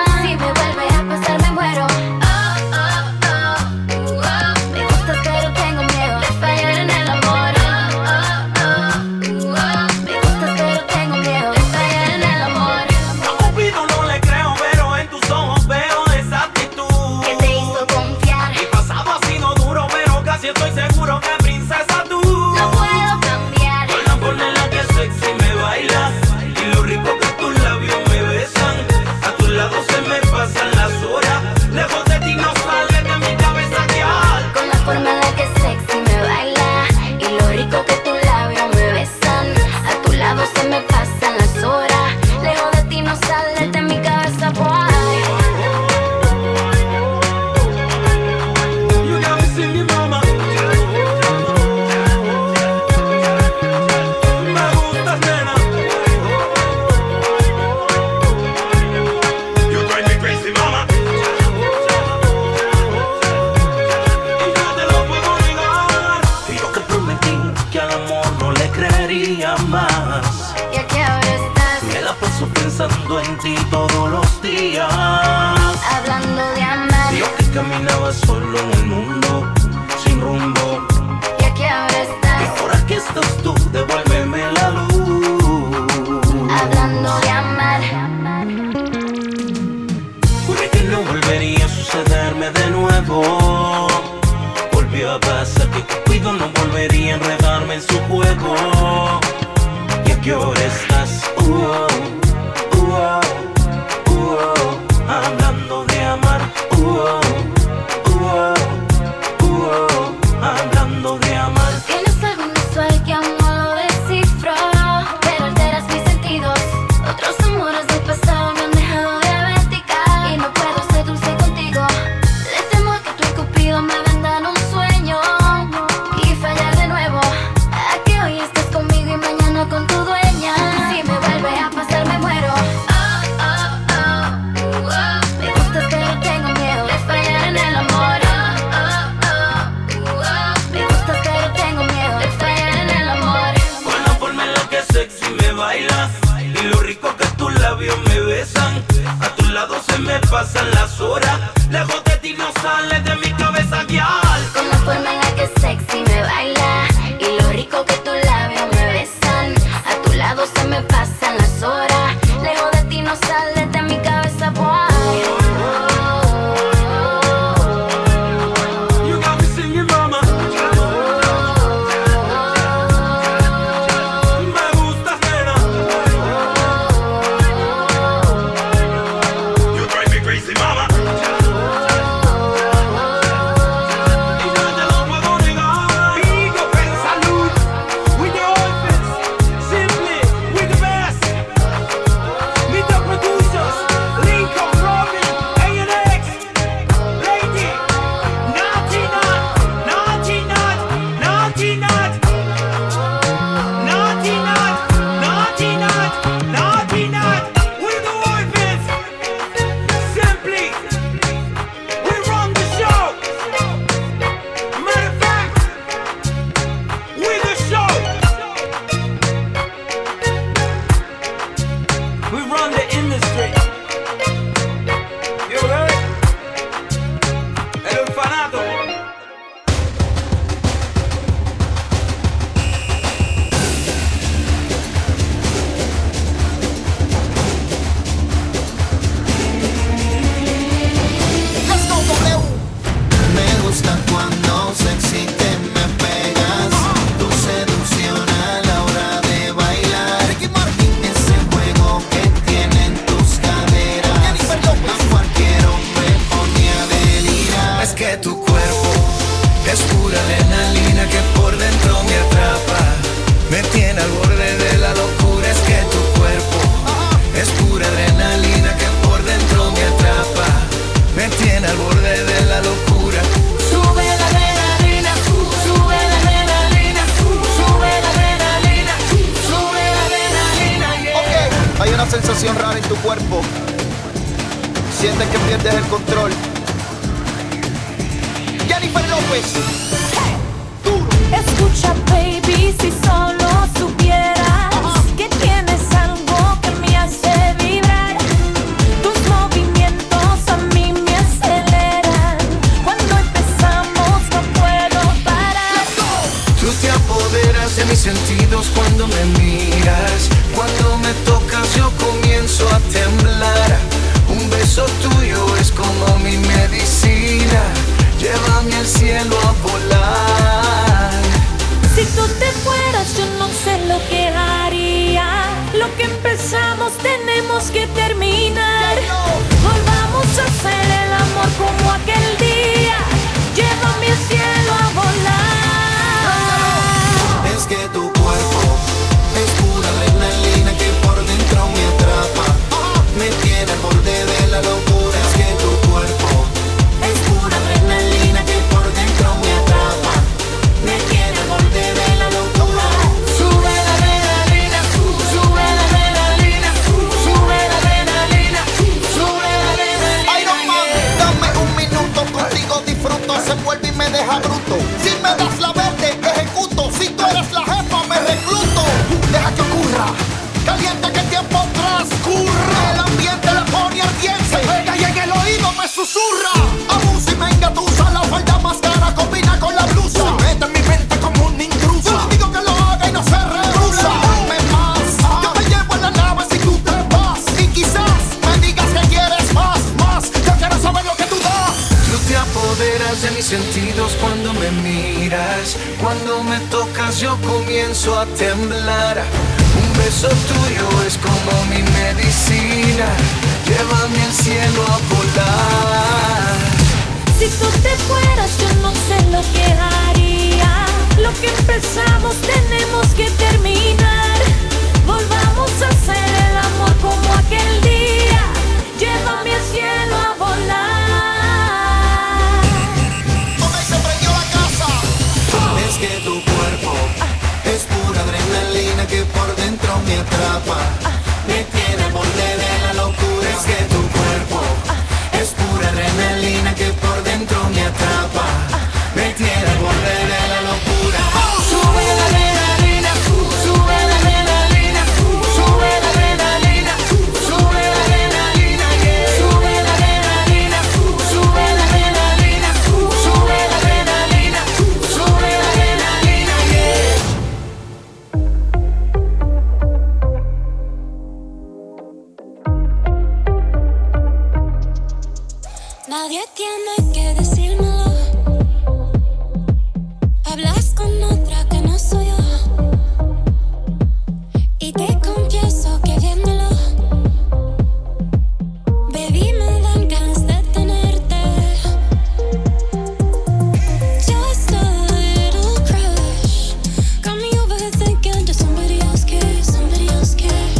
pensando en ti todos los días. Hablando de amar. Yo que caminaba solo en el mundo, sin rumbo. Y aquí ahora estás. Y ahora que estás tú, devuélveme la luz. Hablando de amar. Juré que no volvería a sucederme de nuevo. Volvió a pasar que Cupido no volvería a enredarme en su juego. ¿Y a qué hora estás? Hablando de amar. Hablando de amar. Tienes algo inusual que aún no lo descifro, pero alteras mis sentidos. Otros amores del pasado me han dejado diabética y no puedo ser dulce contigo. Le temo a que tú y Cupido me vendan un sueño y fallar de nuevo. A que hoy estés conmigo y mañana con tu dueña. Si me vuelve a pasar me muero. Me gustas pero tengo miedo de fallar en el amor. Me gustas pero tengo miedo de fallar en el amor. Con la forma en la que sexy me bailas y lo rico que tus labios me besan. A tu lado se me pasan las horas. Lejos de ti no sales de mi cabeza, guial. Con la forma en la que sexy me baila y lo rico que tus labios me besan. A tu lado se me pasan las horas. Lejos de ti no sales de mi cabeza, boy. You got me singing, mama. Me gustas, nena. You drive me crazy, mama. Y yo te lo puedo negar. Big up en salud. With the Orphans. Simply, with the best. Meet the producers. Lincoln, Robin, A&X. Lady. Naughty Nut. Naughty Nut. Naughty Nut. Naughty Nut. Naughty Nut. Naughty Nut. With the Orphans. Simply. We run the show. Matter of fact, with the show. We run the industry. You heard? El orfanato. Me gusta cuando sexy te me pegas. Tu seducción a la hora de bailar. Ese juego que tienen tus caderas. A cualquier hombre pone a delirar. Es que tu cuerpo es pura adrenalina que por dentro me atrapa. Me tiene al borde de la locura. Es que tu cuerpo es pura adrenalina que por dentro me atrapa. Me tiene al borde de la locura. Sube la adrenalina, sube la adrenalina, sube la adrenalina, sube la adrenalina, yeah. Ok, hay una sensación rara en tu cuerpo. Sientes que pierdes el control. Jennifer López. Escucha, baby, si solo supieras que tienes algo que me hace vibrar. Tus movimientos a mí me aceleran. Cuando empezamos no puedo parar. Tú te apoderas de mis sentidos cuando me miras. Cuando me tocas yo comienzo a temblar. Un beso tuyo es como mi medicina. Llévame al cielo a volar. Si tú te fueras yo no sé lo que haría. Lo que empezamos tenemos que terminar. Volvamos a hacer el amor como aquel día. Llévame al cielo a volar. Es que tu cuerpo es pura adrenalina que por dentro me atrapa. Me tiene al borde de la locura. Es que tu cuerpo es pura adrenalina que por dentro me atrapa. Me tiene al borde de la locura. Sube la adrenalina, sube la adrenalina, sube la adrenalina. tocas yo comienzo a temblar. Un beso tuyo es como mi medicina. Llévame al cielo a volar. Si tú te fueras yo no sé lo que haría. Lo que empezamos tenemos que terminar. Volvamos a hacer el amor como aquel día. Llévame al cielo a volar. Se prendió la casa. Es que tu cuerpo es pura adrenalina que por dentro me atrapa. Me tiene al borde de la locura. Es que tu cuerpo es pura adrenalina que por dentro me atrapa. Me tiene al borde de la locura. Sube la adrenalina, sube la adrenalina, sube la adrenalina, sube la adrenalina, yeah. Sube la adrenalina, sube la adrenalina, sube la adrenalina, sube la adrenalina, yeah. Nadie tiene que decírmelo. Hablas con otra que no soy yo. Y te confieso que viéndolo, baby, me dan ganas de tenerte. Just a little crush. Got me over here thinking that somebody else cares, somebody else cares.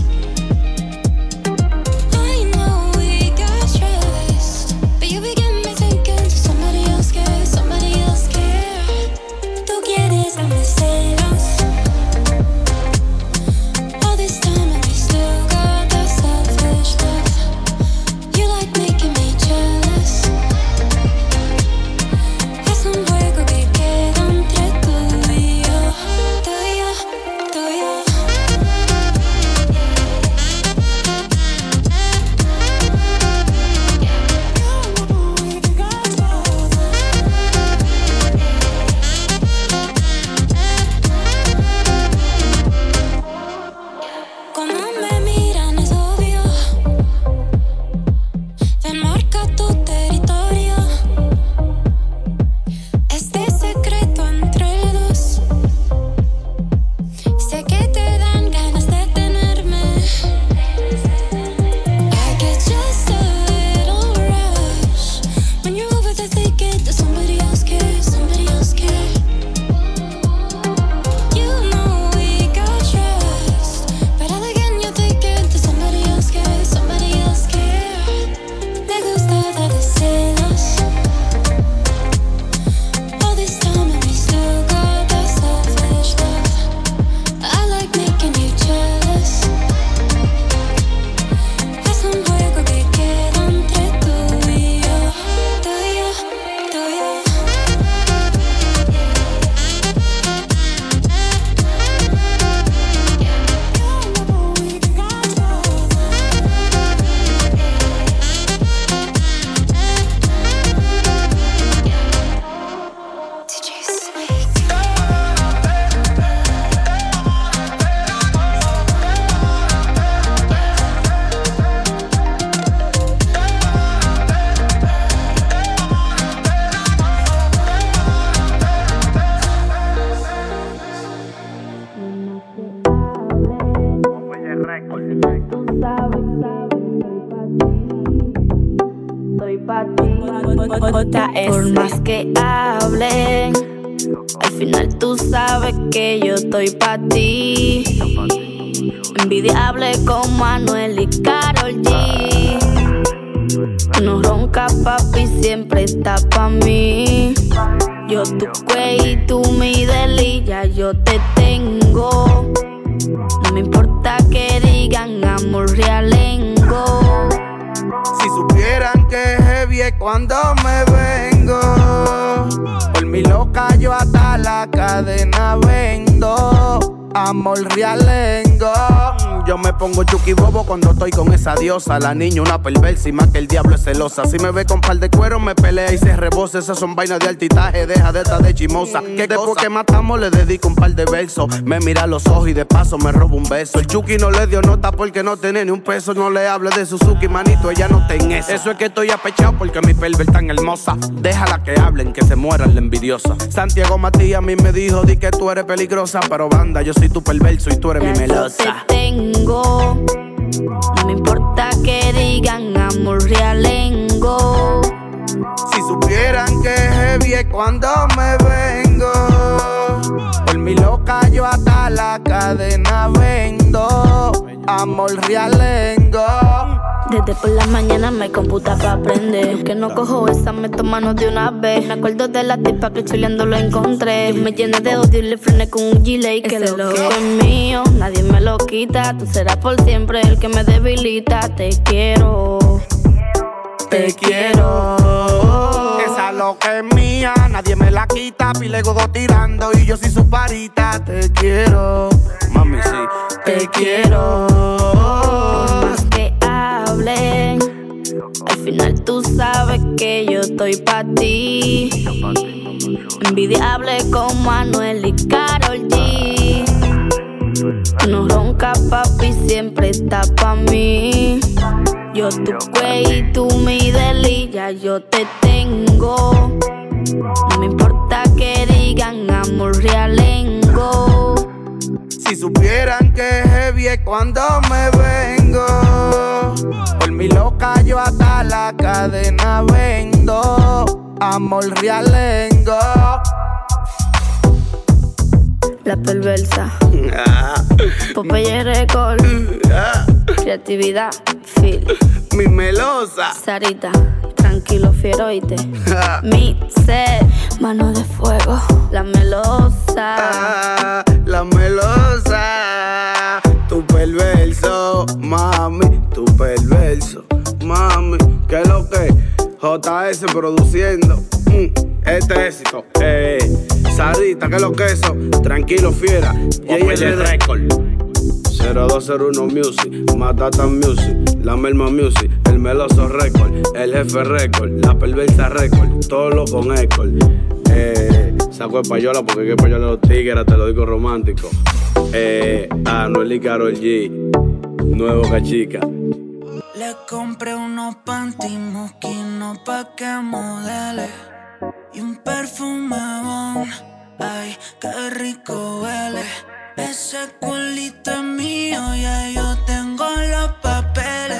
I know we got stressed, but you begin me thinking that somebody else cares, somebody else cares. Tú quieres darme celos. All this time and we still got that selfish love. You like making me jealous. Es un juego que queda entre tú y yo, tú y yo, tú y yo. Como me miran es obvio. Ven, marca tu territorio. Este secreto entre dos. Sé que te dan ganas de tenerme. I get just a little rush when you're over there thinking that somebody else cares, somebody else cares. You know we got trust, but all again you're thinking that somebody else cares, somebody else cares. Me gusta darte celos. All this time and we still got that selfish love. I like making you jealous. Es un juego que queda entre tú y yo, tú y yo, tú y yo. Estoy pa' ti. Por más que hablen, al final tú sabes que yo estoy pa' ti. Envidiable como Anuel y Karol G. No ronca, papi, siempre está pa' mí. Yo tu cuello y tú mi delilla, yo te tengo. No me importa que digan amor realengo. Si supieran que heavy es cuando me vengo, por mi loca yo hasta la cadena vendo. Amor realengo. Yo me pongo chuki bobo cuando estoy con esa diosa. La niña una perversa y más que el diablo es celosa. Si me ve con par de cuero me pelea y se rebosa. Esas son vainas de altitaje, deja de estar de chimosa. Que después que matamos le dedico un par de versos. Me mira a los ojos y de paso me robo un beso. El chuki no le dio nota porque no tiene ni un peso. No le hable de Suzuki, manito, ella no está en eso. Eso es que estoy apechado porque mi perver tan hermosa. Déjala que hablen, que se mueran la envidiosa. Santiago Matías a mí me dijo, di que tú eres peligrosa. Pero banda, yo soy tu perverso y tú eres mi melosa. Yo te tengo, no me importa que digan amor realengo. Si supieran que heavy es cuando me vengo. Por mi loca yo hasta la cadena vendo. Amor realengo. Desde por la mañana me computa pa' aprender. Que no cojo esa, meto manos de una vez. Me acuerdo de la tipa que chuleando lo encontré. Yo me llené de odio y le frené con un gilet. Que lo que es mío, nadie me lo quita. Tú serás por siempre el que me debilita. Te quiero, te quiero. Esa lo que es mía, nadie me la quita. Pile godo tirando y yo soy su parita. Te quiero, mami sí, te quiero. Más que hablen, al final tú sabes que yo estoy pa' ti. Envidiable como Anuel y Karol G. No ronca papi, siempre está pa' mí. Yo tu cuello y tú mi delilla, yo te tengo. No me importa que digan amor realengo. Si supieran que heavy es cuando me vengo. Por mi loca yo hasta la cadena vendo. Amor realengo. La perversa. Popeye Record. Creatividad, Phil. Mi melosa. Sarita, tranquilo, fiero, oíste. Mi ser, mano de fuego. La melosa. La melosa. Tu perverso, mami. Tu perverso, mami. ¿Qué es lo que? JS produciendo. Este éxito. Sarita, ¿qué es lo que es eso? Tranquilo, fiera. JL Record. 0201 Music, Matatan Music, La Melma Music, El Meloso Record, El Jefe Record, La Perversa Record, todo lo con Ecol. Saco de payola porque que payola de los tigres, te lo digo romántico. Anuel y Karol G, Nuevo Cachica. Le compré unos panty mosquinos pa' que modele y un perfume bon. Ay, qué rico huele. Ese culito es mío, ya yo tengo los papeles.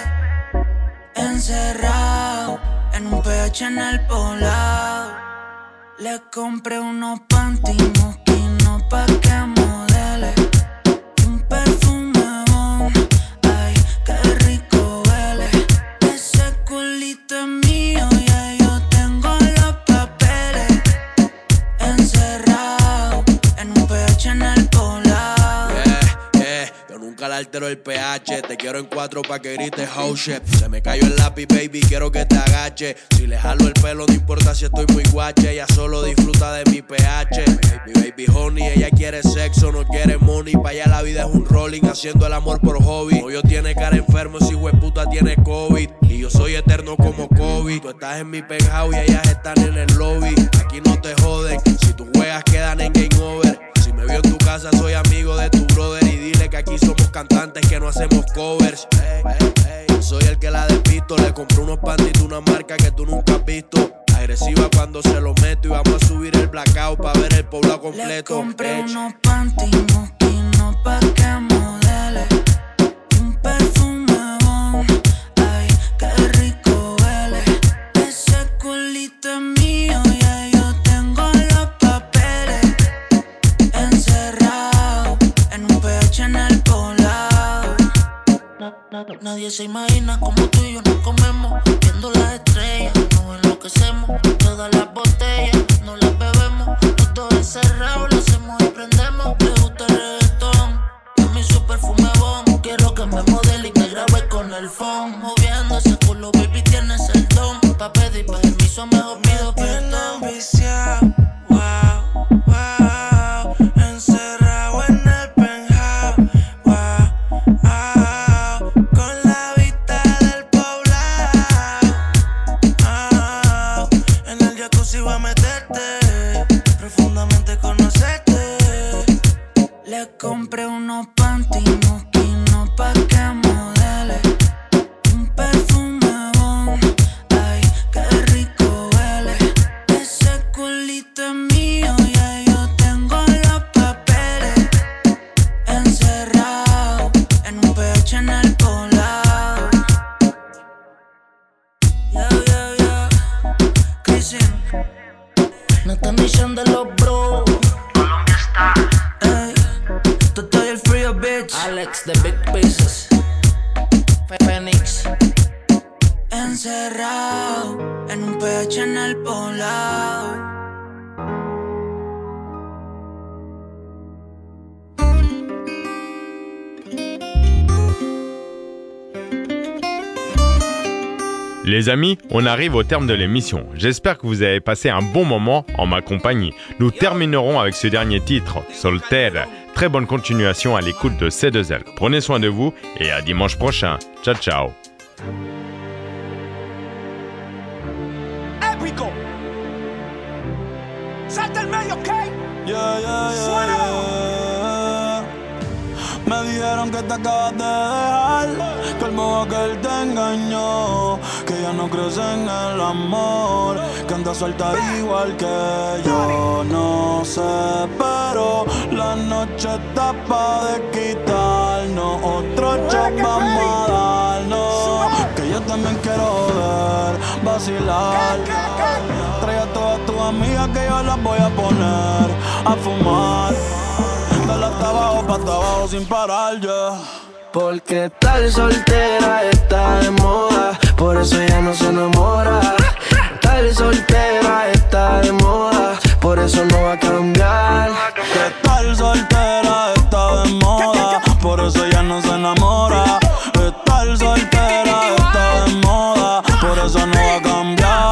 Encerrado en un PH en el poblado. Le compré unos panty mosquinos pa' que modele y un perfume bon. Ay, qué rico huele. Ese culito es mío, ya yo tengo los papeles. Encerrado en un PH en el poblado. Yo nunca le altero el pH. Te quiero en 4 pa' que grites oh shit. Se me cayó el lápiz, baby, quiero que te agache. Si le jalo el pelo, no importa si estoy muy guache. Ella solo disfruta de mi pH. Mi baby honey, ella quiere sexo, no quiere money. Pa' allá la vida es un rolling, haciendo el amor por hobby. Novio tiene cara enfermo, ese hijueputa tiene COVID. Y yo soy eterno como Kobe. Tú estás en mi penthouse y ellas están en el lobby. Aquí no te joden, si tus juegas quedan en game over. Si me veo en tu casa, soy amigo de tu brother. Y dile que aquí somos cantantes, que no hacemos covers. Soy el que la despisto. Le compré unos panties de una marca que tú nunca has visto. Agresiva cuando se lo meto. Y vamos a subir el blackout pa' ver el poblado completo. Le compré unos panties mosquinos pa' que modele un perfume bon. Ay, qué rico huele. Ese culito es mío, ya yo tengo los papeles. Encerrado en un PH en el poblado. Nadie se imagina como tú y yo nos comemos. Viendo las estrellas, nos enloquecemos. Todas las botellas, no las bebemos. Los dos encerrados, lo hacemos y prendemos. Le gusta el reggaetón, y mi su perfume bon. Quiero que me modele y me grabe con el phone. Moviendo ese culo, baby, tienes el don. Pa' pedir permiso, mejor pido perdón. Wow, wow. Encerrado en el penthouse. Wow, wow. compré unos panty mosquinos pa' que modele. Un perfume bon, ay, qué rico huele. Ese culito es mío, ya yo tengo los papeles. Encerrado en un pecho en el poblado. Yo, Cristian. No te misión de los bros. Colombia está. Ey, tú estoy el frío, bitch. Alex, the big pieces. Phoenix. Encerrado en un pecho en el poblado. Les amis, on arrive au terme de l'émission. J'espère que vous avez passé un bon moment en ma compagnie. Nous terminerons avec ce dernier titre, Soltera. Très bonne continuation à l'écoute de C2L. Prenez soin de vous et à dimanche prochain. Ciao, ciao. Épico. Salta el medio, ¿ok? Me dijeron que te acabas de dejar, que el modo que él te engañó, que ya no crees en el amor, que andas suelta igual que yo. No sé, pero la noche está pa' de quitarnos, otro shot vamos a darnos, que yo también quiero joder, vacilar. Trae a todas tus amigas que yo las voy a poner a fumar. Dale hasta abajo, pa' hasta abajo sin parar, yeah. Porque tal soltera está de moda, por eso ella no se enamora. Tal soltera está de moda, por eso no va a cambiar. Que tal soltera está de moda, por eso ella no se enamora. Que tal soltera está de moda, por eso no va a cambiar.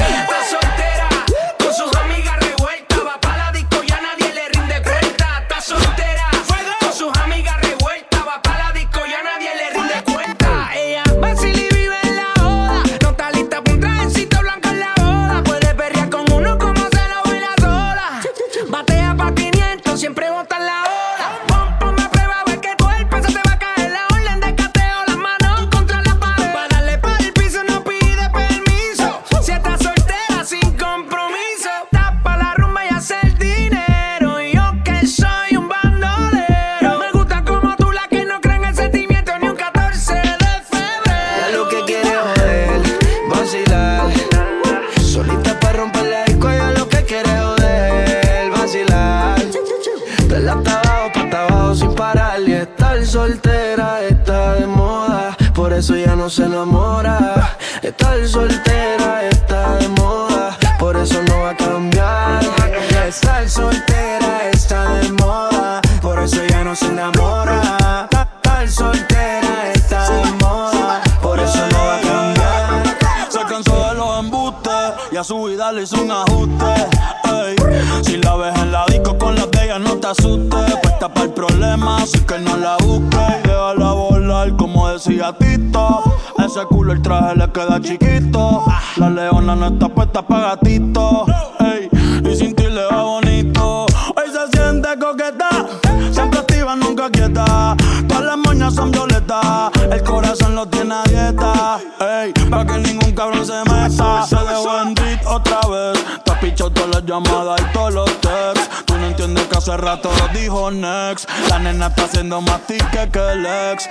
Soltera está de moda, por eso ya no se enamora. Estar soltera está de moda, por eso no va a cambiar. Estar soltera está de moda, por eso ya no se enamora. Estar soltera está de moda, por eso no va a cambiar. Se cansó de los embustes y a su vida le hizo un ajuste. Ey, si la ves en la disco con las de ella no te asustes. Puesta para el problema, así que no la busques. Y déjala volar como decía Tito. Ese culo el traje le queda chiquito. La leona no está puesta pa' gatito. Ey, y sin ti le va bonito. Hoy se siente coqueta, siempre activa, nunca quieta. Todas las moñas son violetas, el corazón lo tiene a dieta. Ey, pa' que ningún cabrón se meta. Se dejó en beat otra vez. Te has pichado todas las llamadas y todos los texts. Tú no entiendes que hace rato lo dijo next. La nena está haciendo más tique que el ex.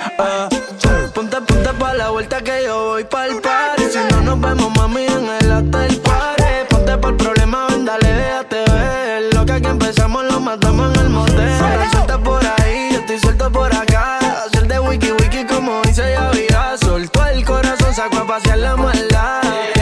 Ponte pa' la vuelta que yo voy pa'l party. Si no nos vemos, mami, en el hotel party. Ponte pa'l problema, ven, dale, déjate ver. Lo que aquí empezamos lo matamos en el motel. Estás suelta por ahí, yo estoy suelto por acá. Hacer de wiki wiki como dice Yavira. Soltó el corazón, sacó a pasear la maldad.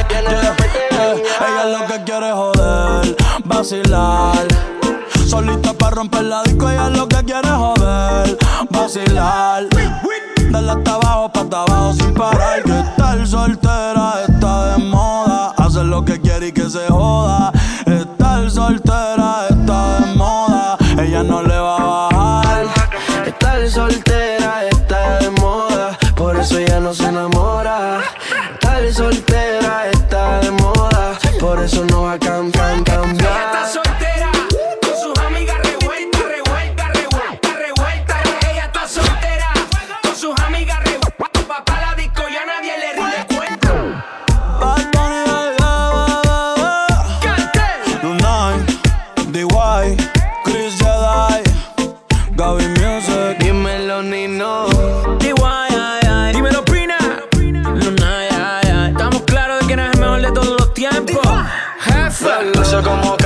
Ella lo que quiere es joder, vacilar. Solita pa' romper la disco, ella lo que quiere es joder, vacilar. Dale hasta abajo, pa' hasta abajo sin parar. Que estar soltera está de moda, hacer lo que quiere y que se joda. Estar soltera está de moda, ella no le va a bajar. Estar soltera está de moda, por eso ella no se enamora. Estar soltera está de moda, por eso no va a cambiar. Está soltera, con sus amigas revuelta, revuelta, revuelta, revuelta, revuelta. Dulce como